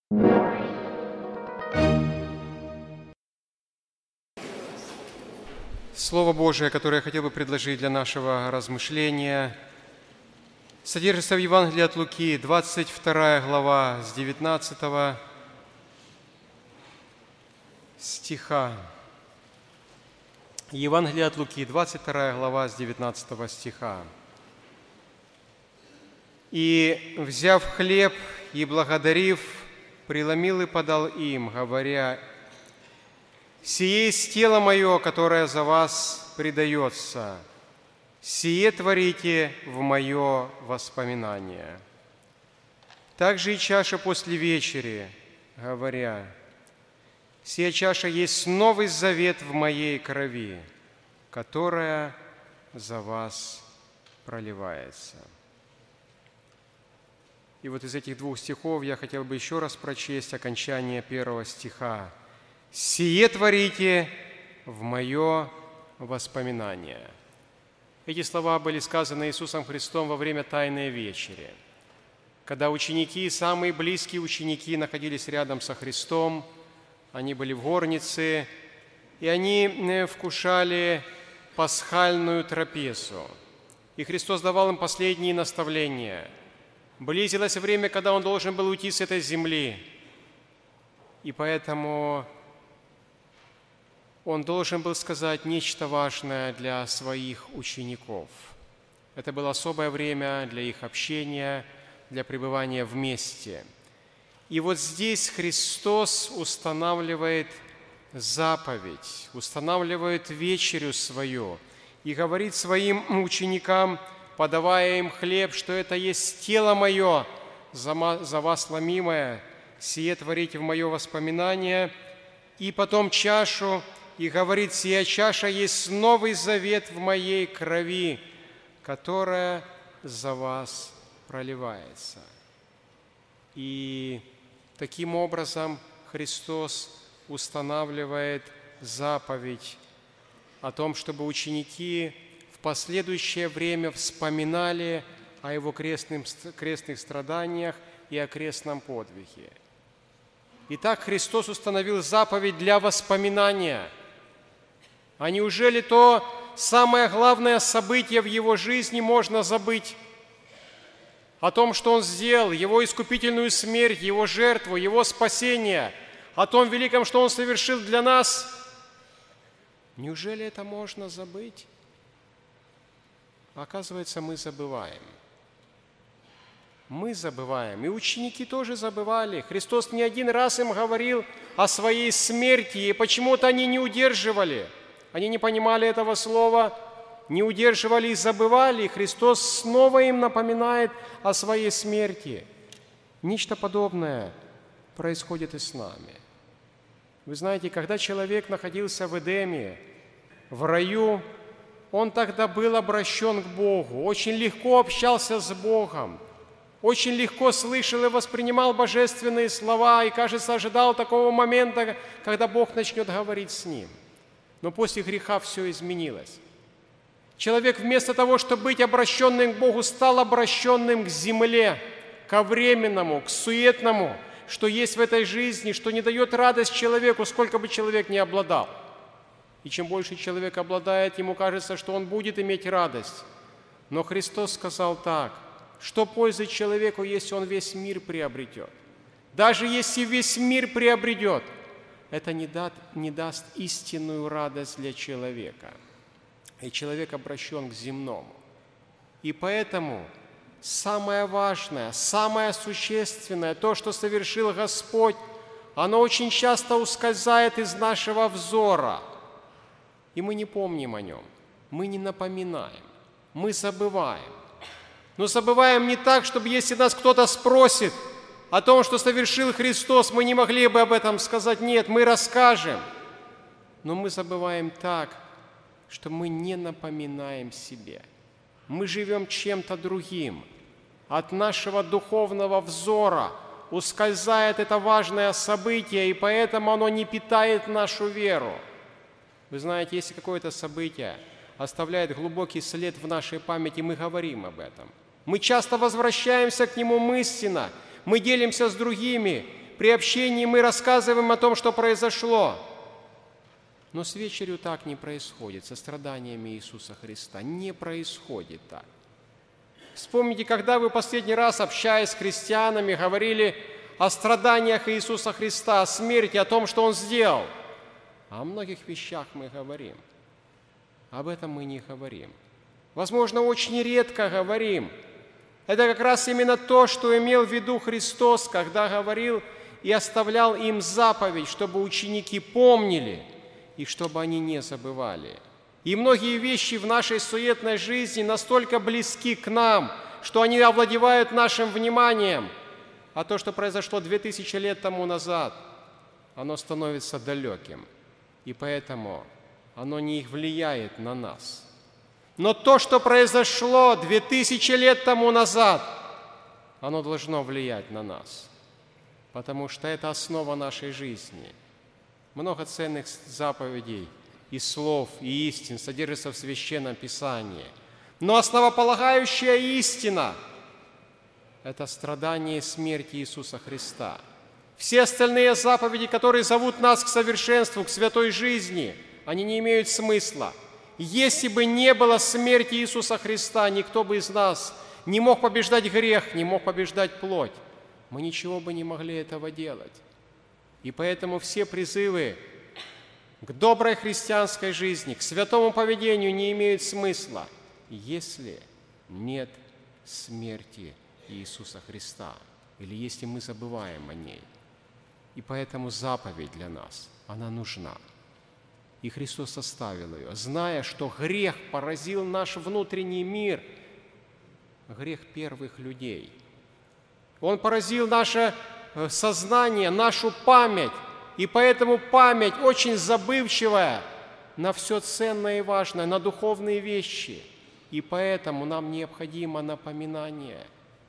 Слово Божие, которое я хотел бы предложить для нашего размышления, содержится в Евангелии от Луки, 22 глава, с 19 стиха. Евангелие от Луки, 22 глава, с 19 стиха. «И, взяв хлеб и благодарив, преломил и подал им, говоря: „Сие есть тело Мое, которое за вас предается. Сие творите в Мое воспоминание“. Также и чаша после вечери, говоря: „Сия чаша есть новый завет в Моей крови, которая за вас проливается“». И вот из этих двух стихов я хотел бы еще раз прочесть окончание первого стиха. «Сие творите в Мое воспоминание». Эти слова были сказаны Иисусом Христом во время Тайной вечери, когда ученики, самые близкие ученики, находились рядом со Христом, они были в горнице, и они вкушали пасхальную трапезу. И Христос давал им последние наставления. Близилось время, когда Он должен был уйти с этой земли, и поэтому Он должен был сказать нечто важное для своих учеников. Это было особое время для их общения, для пребывания вместе. И вот здесь Христос устанавливает заповедь, устанавливает вечерю свою и говорит своим ученикам, подавая им хлеб, что это есть тело Мое, за вас ломимое, сие творите в Мое воспоминание, и потом чашу, и говорит: «Сия чаша есть новый завет в Моей крови, которая за вас проливается». И таким образом Христос устанавливает заповедь о том, чтобы ученики в последующее время вспоминали о Его крестных страданиях и о крестном подвиге. Итак, Христос установил заповедь для воспоминания. А неужели то самое главное событие в Его жизни можно забыть? О том, что Он сделал, Его искупительную смерть, Его жертву, Его спасение, о том великом, что Он совершил для нас. Неужели это можно забыть? Оказывается, мы забываем. Мы забываем. И ученики тоже забывали. Христос не один раз им говорил о своей смерти, и почему-то они не удерживали. Они не понимали этого слова, не удерживали и забывали. И Христос снова им напоминает о своей смерти. Нечто подобное происходит и с нами. Вы знаете, когда человек находился в Эдеме, в раю, он тогда был обращен к Богу, очень легко общался с Богом, очень легко слышал и воспринимал божественные слова и, кажется, ожидал такого момента, когда Бог начнет говорить с ним. Но после греха все изменилось. Человек вместо того, чтобы быть обращенным к Богу, стал обращенным к земле, ко временному, к суетному, что есть в этой жизни, что не дает радость человеку, сколько бы человек ни обладал. И чем больше человек обладает, ему кажется, что он будет иметь радость. Но Христос сказал так: что пользы человеку, если он весь мир приобретет? Даже если весь мир приобретет, это не даст истинную радость для человека. И человек обращен к земному. И поэтому самое важное, самое существенное, то, что совершил Господь, оно очень часто ускользает из нашего взора. И мы не помним о нем, мы не напоминаем, мы забываем. Но забываем не так, чтобы если нас кто-то спросит о том, что совершил Христос, мы не могли бы об этом сказать. Нет, мы расскажем. Но мы забываем так, что мы не напоминаем себе. Мы живем чем-то другим. От нашего духовного взора ускользает это важное событие, и поэтому оно не питает нашу веру. Вы знаете, если какое-то событие оставляет глубокий след в нашей памяти, мы говорим об этом. Мы часто возвращаемся к нему мысленно, мы делимся с другими, при общении мы рассказываем о том, что произошло. Но с вечерью так не происходит, со страданиями Иисуса Христа. Не происходит так. Вспомните, когда вы последний раз, общаясь с христианами, говорили о страданиях Иисуса Христа, о смерти, о том, что Он сделал. О многих вещах мы говорим. Об этом мы не говорим. Возможно, очень редко говорим. Это как раз именно то, что имел в виду Христос, когда говорил и оставлял им заповедь, чтобы ученики помнили и чтобы они не забывали. И многие вещи в нашей суетной жизни настолько близки к нам, что они овладевают нашим вниманием, а то, что произошло 2000 лет тому назад, оно становится далеким, и поэтому оно не влияет на нас. Но то, что произошло 2000 лет тому назад, оно должно влиять на нас, потому что это основа нашей жизни. Много ценных заповедей и слов, и истин содержится в Священном Писании. Но основополагающая истина – это страдание и смерть Иисуса Христа. Все остальные заповеди, которые зовут нас к совершенству, к святой жизни, они не имеют смысла. Если бы не было смерти Иисуса Христа, никто бы из нас не мог побеждать грех, не мог побеждать плоть. Мы ничего бы не могли этого делать. И поэтому все призывы к доброй христианской жизни, к святому поведению не имеют смысла, если нет смерти Иисуса Христа, или если мы забываем о ней. И поэтому заповедь для нас, она нужна. И Христос оставил ее, зная, что грех поразил наш внутренний мир, грех первых людей. Он поразил наше сознание, нашу память, и поэтому память очень забывчивая на все ценное и важное, на духовные вещи. И поэтому нам необходимо напоминание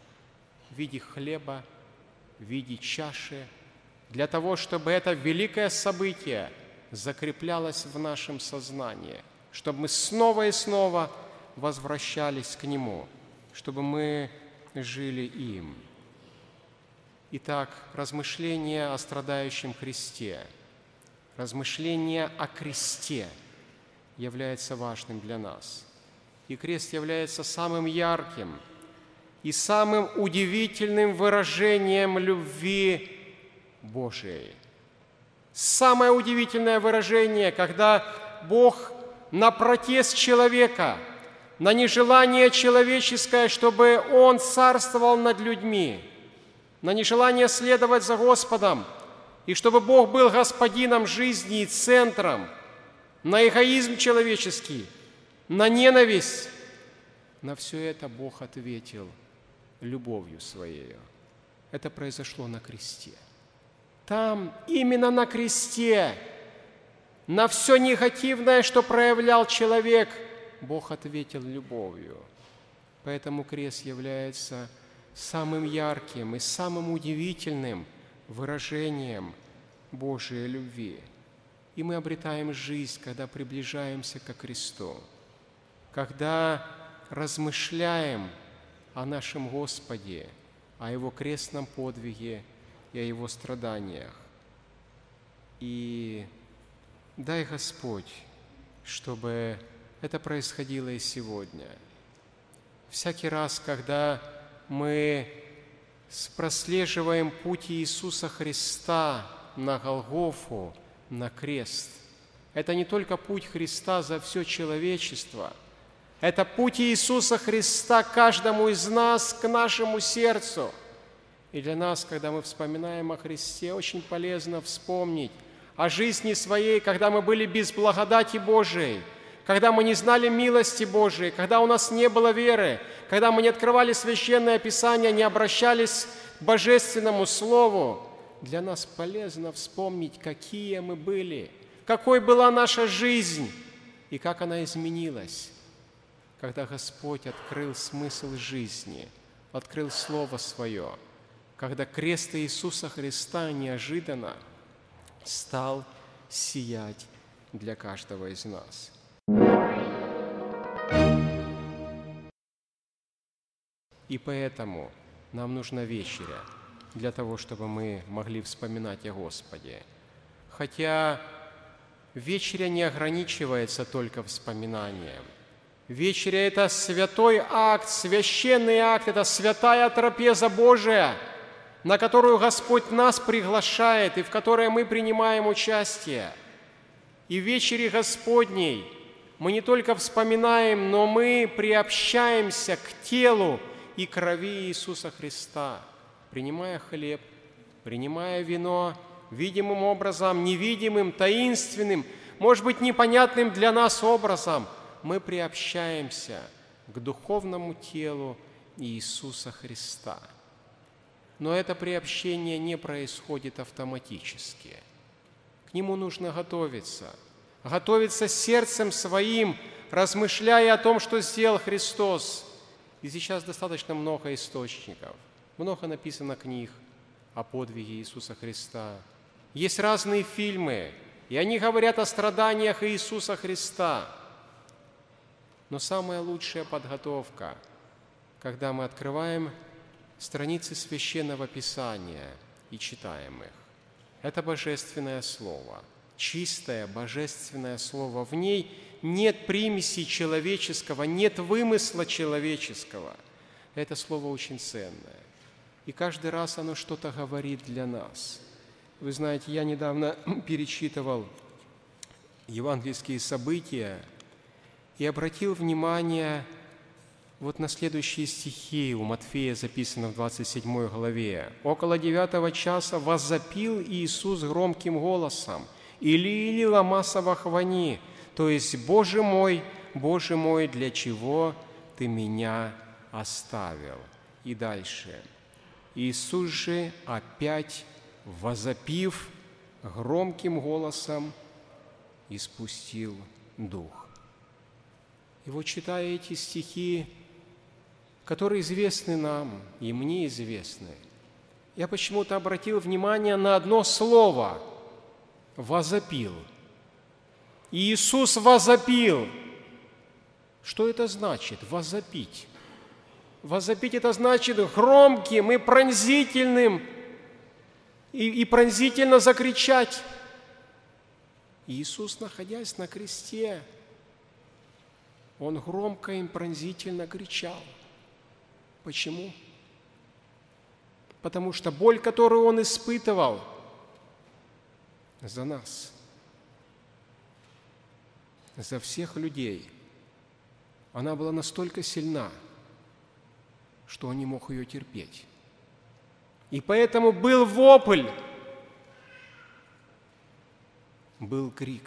в виде хлеба, в виде чаши, для того, чтобы это великое событие закреплялось в нашем сознании, чтобы мы снова и снова возвращались к Нему, чтобы мы жили им. Итак, размышление о страдающем Христе, размышление о кресте является важным для нас. И крест является самым ярким и самым удивительным выражением любви Божией. Самое удивительное выражение, когда Бог на протест человека, на нежелание человеческое, чтобы Он царствовал над людьми, на нежелание следовать за Господом, и чтобы Бог был господином жизни и центром, на эгоизм человеческий, на ненависть, на все это Бог ответил любовью Своей. Это произошло на кресте. Там, именно на кресте, на все негативное, что проявлял человек, Бог ответил любовью. Поэтому крест является самым ярким и самым удивительным выражением Божией любви. И мы обретаем жизнь, когда приближаемся ко кресту, когда размышляем о нашем Господе, о Его крестном подвиге и о Его страданиях. И дай Господь, чтобы это происходило и сегодня. Всякий раз, когда мы прослеживаем путь Иисуса Христа на Голгофу, на крест, это не только путь Христа за все человечество, это путь Иисуса Христа каждому из нас к нашему сердцу. И для нас, когда мы вспоминаем о Христе, очень полезно вспомнить о жизни своей, когда мы были без благодати Божией, когда мы не знали милости Божией, когда у нас не было веры, когда мы не открывали Священное Писание, не обращались к Божественному Слову. Для нас полезно вспомнить, какие мы были, какой была наша жизнь и как она изменилась, когда Господь открыл смысл жизни, открыл Слово Свое, когда крест Иисуса Христа неожиданно стал сиять для каждого из нас. И поэтому нам нужна вечеря. для того, чтобы мы могли вспоминать о Господе. Хотя вечеря не ограничивается только вспоминанием. Вечеря – это святой акт, священный акт, это святая трапеза Божия, на которую Господь нас приглашает и в которой мы принимаем участие. И в вечере Господней мы не только вспоминаем, но мы приобщаемся к телу и крови Иисуса Христа, принимая хлеб, принимая вино, видимым образом, невидимым, таинственным, может быть, непонятным для нас образом, мы приобщаемся к духовному телу Иисуса Христа. Но это приобщение не происходит автоматически. К нему нужно готовиться сердцем своим, размышляя о том, что сделал Христос. И сейчас достаточно много источников, много написано книг о подвиге Иисуса Христа. Есть разные фильмы, и они говорят о страданиях Иисуса Христа. Но самая лучшая подготовка, когда мы открываем страницы Священного Писания и читаем их. Это Божественное Слово, чистое Божественное Слово. В ней нет примеси человеческого, нет вымысла человеческого. Это Слово очень ценное. И каждый раз оно что-то говорит для нас. Вы знаете, я недавно перечитывал евангельские события и обратил внимание вот на следующие стихи. У Матфея записано в 27 главе. «Около 9 часа возопил Иисус громким голосом: Или лама савахвани», то есть Боже мой, для чего Ты меня оставил?» И дальше. «Иисус же, опять возопив громким голосом, испустил дух». И вот, читая эти стихи, которые известны нам, и мне известны, я почему-то обратил внимание на одно слово – «возопил». Иисус возопил. Что это значит? Возопить. Возопить – это значит громким и пронзительным, и пронзительно закричать. Иисус, находясь на кресте, Он громко и пронзительно кричал. Почему? Потому что боль, которую Он испытывал за нас, за всех людей, она была настолько сильна, что Он не мог ее терпеть. И поэтому был вопль, был крик.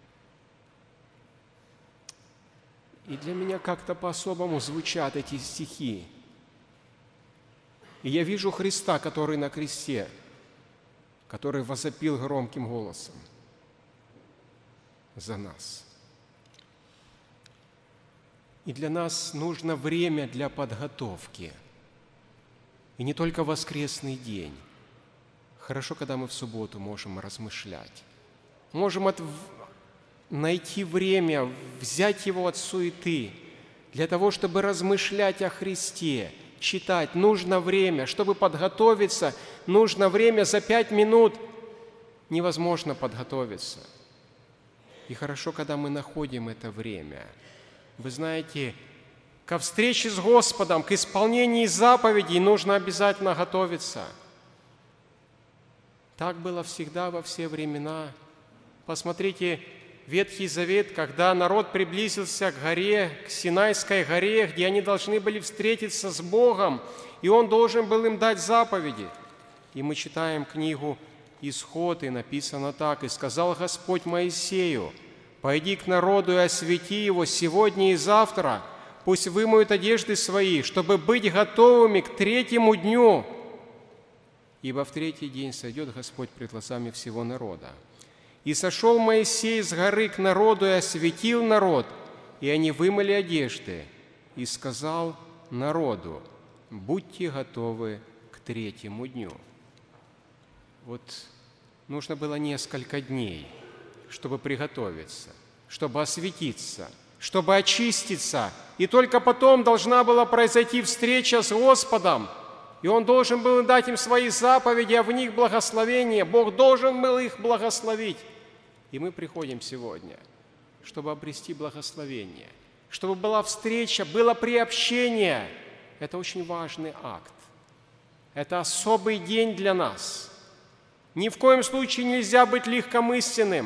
И для меня как-то по-особому звучат эти стихи. И я вижу Христа, который на кресте, который возопил громким голосом за нас. И для нас нужно время для подготовки. И не только воскресный день. Хорошо, когда мы в субботу можем размышлять. Можем найти время, взять его от суеты, для того, чтобы размышлять о Христе, читать. Нужно время, чтобы подготовиться, нужно время. За 5 минут невозможно подготовиться. И хорошо, когда мы находим это время. Вы знаете, ко встрече с Господом, к исполнению заповедей нужно обязательно готовиться. Так было всегда, во все времена. Посмотрите, Ветхий Завет, когда народ приблизился к горе, к Синайской горе, где они должны были встретиться с Богом, и Он должен был им дать заповеди. И мы читаем книгу «Исход», и написано так: «И сказал Господь Моисею: пойди к народу и освети его сегодня и завтра, пусть вымоют одежды свои, чтобы быть готовыми к 3-му дню. Ибо в 3-й день сойдет Господь пред глазами всего народа. И сошел Моисей с горы к народу и осветил народ, и они вымыли одежды, и сказал народу: будьте готовы к 3-му дню». Вот нужно было несколько дней, чтобы приготовиться, чтобы осветиться, чтобы очиститься. И только потом должна была произойти встреча с Господом. И Он должен был дать им свои заповеди, а в них благословение. Бог должен был их благословить. И мы приходим сегодня, чтобы обрести благословение, чтобы была встреча, было приобщение. Это очень важный акт. Это особый день для нас. Ни в коем случае нельзя быть легкомысленным.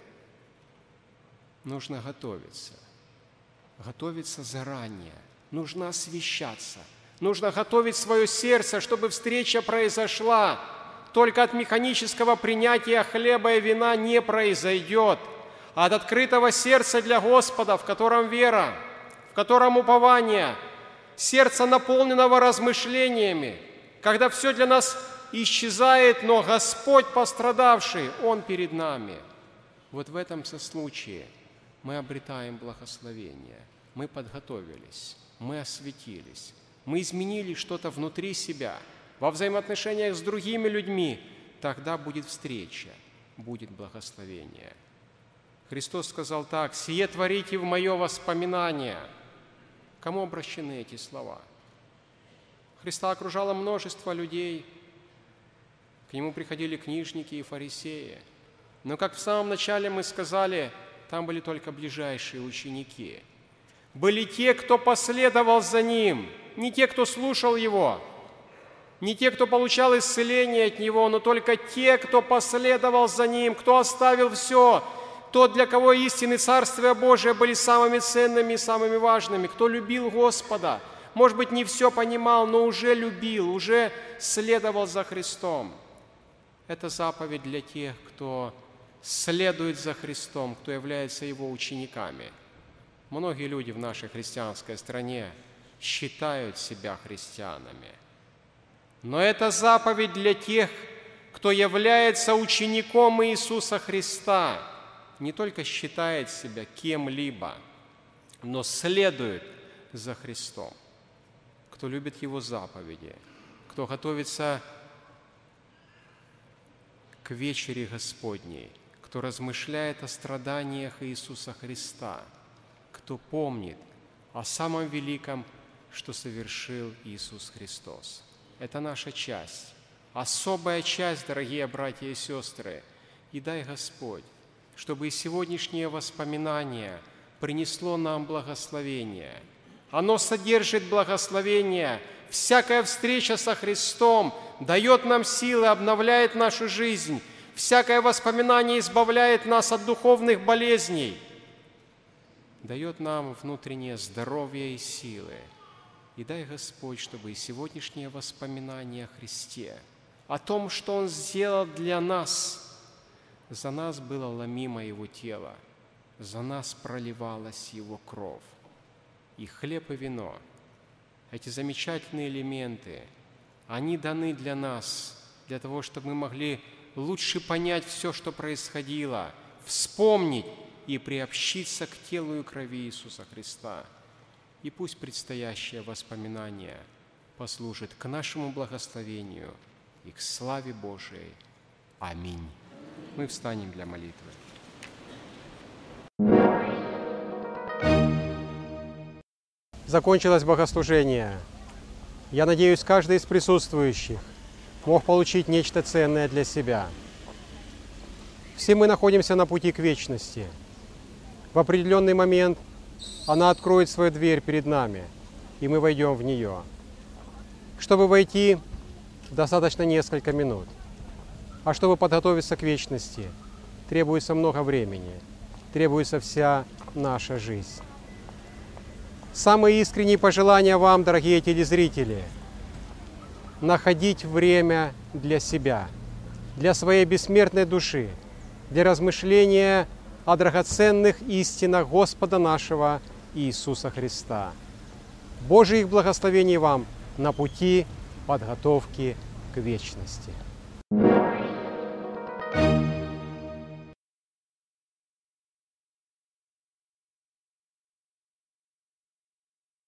Нужно готовиться. Готовиться заранее. Нужно освящаться. Нужно готовить свое сердце, чтобы встреча произошла. Только от механического принятия хлеба и вина не произойдет. А от открытого сердца для Господа, в котором вера, в котором упование, сердца, наполненного размышлениями, когда все для нас исчезает, но Господь пострадавший, Он перед нами. Вот в этом случае мы обретаем благословение. Мы подготовились, мы осветились, мы изменили что-то внутри себя, во взаимоотношениях с другими людьми. Тогда будет встреча, будет благословение. Христос сказал так: «Сие творите в мое воспоминание». Кому обращены эти слова? Христа окружало множество людей. К Нему приходили книжники и фарисеи. Но, как в самом начале мы сказали, там были только ближайшие ученики. Были те, кто последовал за Ним, не те, кто слушал Его, не те, кто получал исцеление от Него, но только те, кто последовал за Ним, кто оставил все. Тот, для кого истины Царствия Божия были самыми ценными и самыми важными, кто любил Господа. Может быть, не все понимал, но уже любил, уже следовал за Христом. Это заповедь для тех, кто следует за Христом, кто является Его учениками. Многие люди в нашей христианской стране считают себя христианами. Но это заповедь для тех, кто является учеником Иисуса Христа, не только считает себя кем-либо, но следует за Христом, кто любит Его заповеди, кто готовится к вечере Господней, кто размышляет о страданиях Иисуса Христа, кто помнит о самом великом, что совершил Иисус Христос. Это наша часть, особая часть, дорогие братья и сестры. И дай Господь, чтобы и сегодняшнее воспоминание принесло нам благословение. Оно содержит благословение. Всякая встреча со Христом дает нам силы, обновляет нашу жизнь. Всякое воспоминание избавляет нас от духовных болезней, дает нам внутреннее здоровье и силы. И дай Господь, чтобы и сегодняшнее воспоминание о Христе, о том, что Он сделал для нас, за нас было ломимо Его тело, за нас проливалась Его кровь. И хлеб и вино, эти замечательные элементы, они даны для нас, для того, чтобы мы могли лучше понять все, что происходило, вспомнить и приобщиться к телу и крови Иисуса Христа. И пусть предстоящее воспоминание послужит к нашему благословению и к славе Божией. Аминь. Мы встанем для молитвы. Закончилось богослужение. Я надеюсь, каждый из присутствующих мог получить нечто ценное для себя. Все мы находимся на пути к вечности. В определенный момент она откроет свою дверь перед нами, и мы войдем в нее. Чтобы войти, достаточно несколько минут. А чтобы подготовиться к вечности, требуется много времени, требуется вся наша жизнь. Самые искренние пожелания вам, дорогие телезрители, находить время для себя, для своей бессмертной души, для размышления о драгоценных истинах Господа нашего Иисуса Христа. Божьих благословений вам на пути подготовки к вечности.